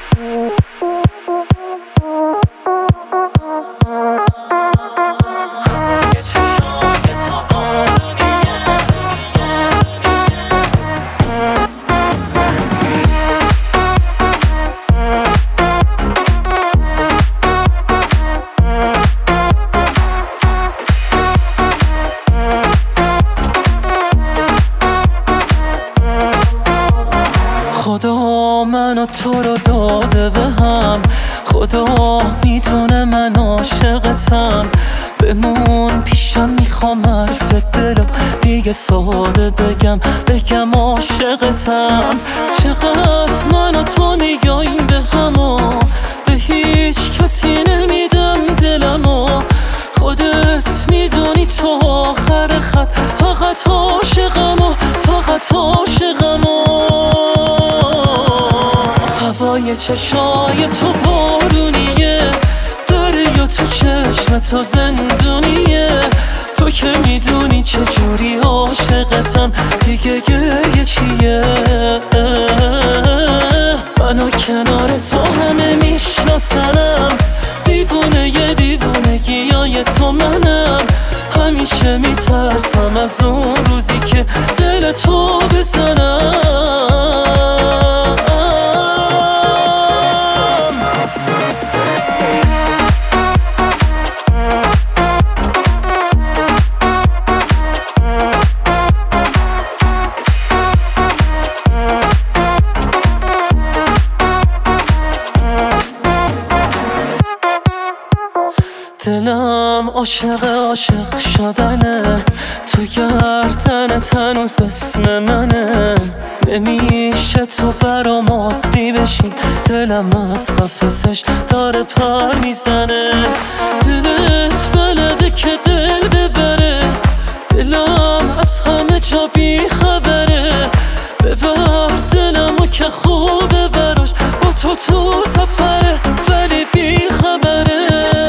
خدا منو تو رو داده به هم، خدا میدونه من عاشقتم. بمون پیشم، میخوام حرف دلم دیگه ساده بگم عاشقتم. چقدر من و تو میگاییم به همو، به هیچ کسی نمیدم دلمو. خودت میدونی تو آخر خط، فقط عاشقمو، فقط عاشقمو. هوای چشای تو بارونیه، دریا تو چشم تو زندونیه. تو که میدونی چجوری عاشقتم، دیگه گریه چیه؟ منو کنار تو همه میشناسنم، دیوونه دیوونگیای تو منم. همیشه میترسم از اون روزی که دل تو بزنم. دلم عاشق شدنه، تو گردنت هنوز اسم منه. نمیشه تو برام عادی بشی، دلم از قفسش داره پر میزنه. دلت بلده که دل ببره، دلم از همه جا بی خبره. ببر دلمو که خوبه براش، با تو سفره ولی بی خبره.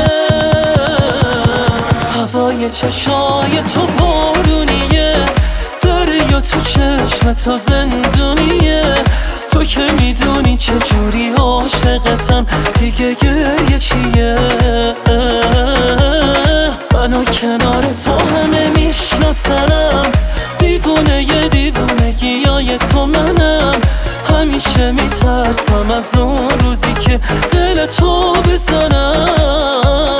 هوای چشای تو بارونیه، دریا تو چشم تو زندونیه. تو که میدونی چجوری عاشقتم، دیگه گریه چیه؟ منو کنار تو همه میشناسنم، دیوونه دیوونگیای تو منم. همیشه میترسم از اون روزی که دل تو بزنم.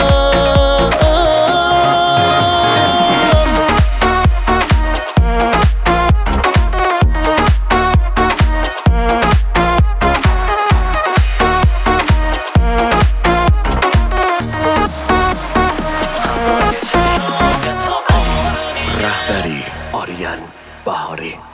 رهبری آریان بهاری.